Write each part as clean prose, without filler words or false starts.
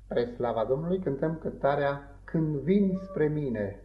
Spre slava Domnului cântăm cântarea Când vin spre mine.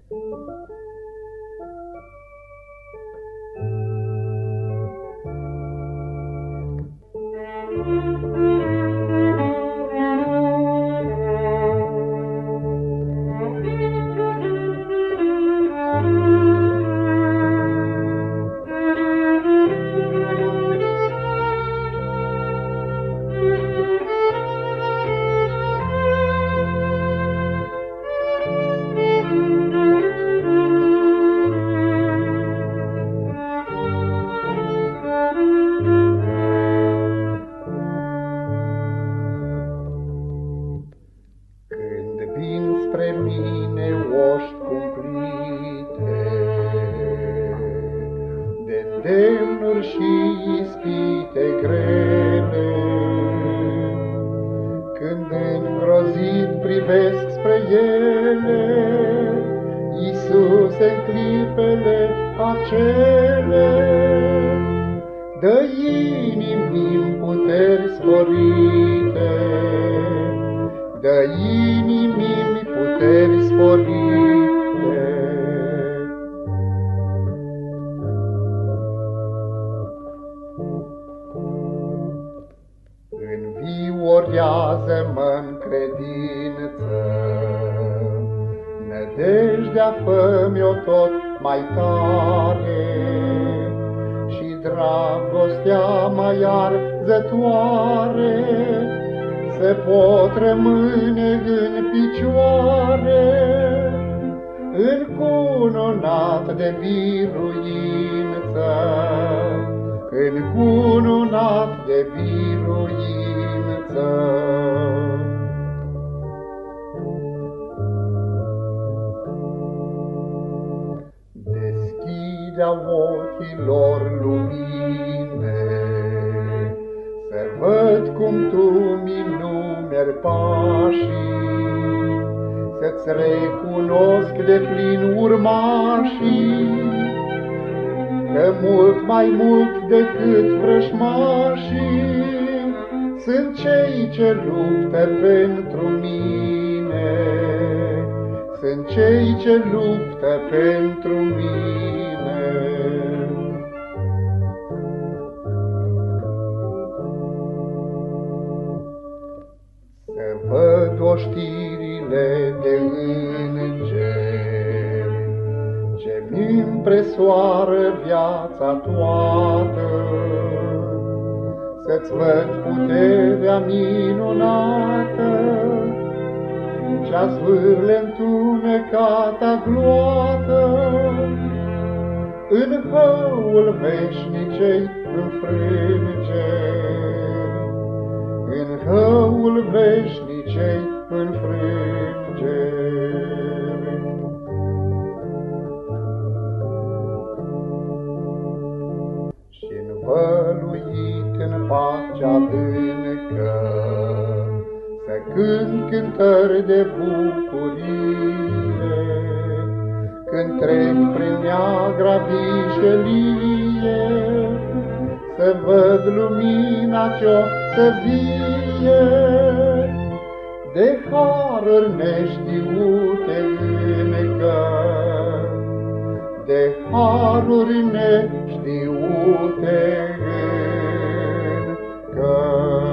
Spre mine oști cumplite de îndemnuri și ispite grele, când îngrozit privesc spre ele, Iisuse, în clipele acele, dă inimii puteri sporite, dă inimii puteri sporite. Înviorează-mă-n credință, nădejdea fă-mi-o tot mai tare, și dragostea mai arzătoare se pot rămâne în picioare, încununat de biruință, încununat de biruință. Deschide-a ochilor lumine, să văd cum tu mi-numeri pașii, să-ți recunosc de plin urmașii, că mult mai mult decât vrăjmașii sunt cei ce luptă pentru mine, sunt cei ce luptă pentru mine. Să văd oștirile de îngeri, ce-mi impresoară viața toată, să-ți văd puterea minunată, ce-a zvârle întunecata gloată, în hăul veșnicei înfrângeri, în hăul veșnicei înfrângeri. Și învăluit în pacea adâncă, să cânt cântări de bucurie, când trec prin neagra vijelie, să văd lumina ce-o să vie, de haruri neștiute încă, de haruri neștiute încă.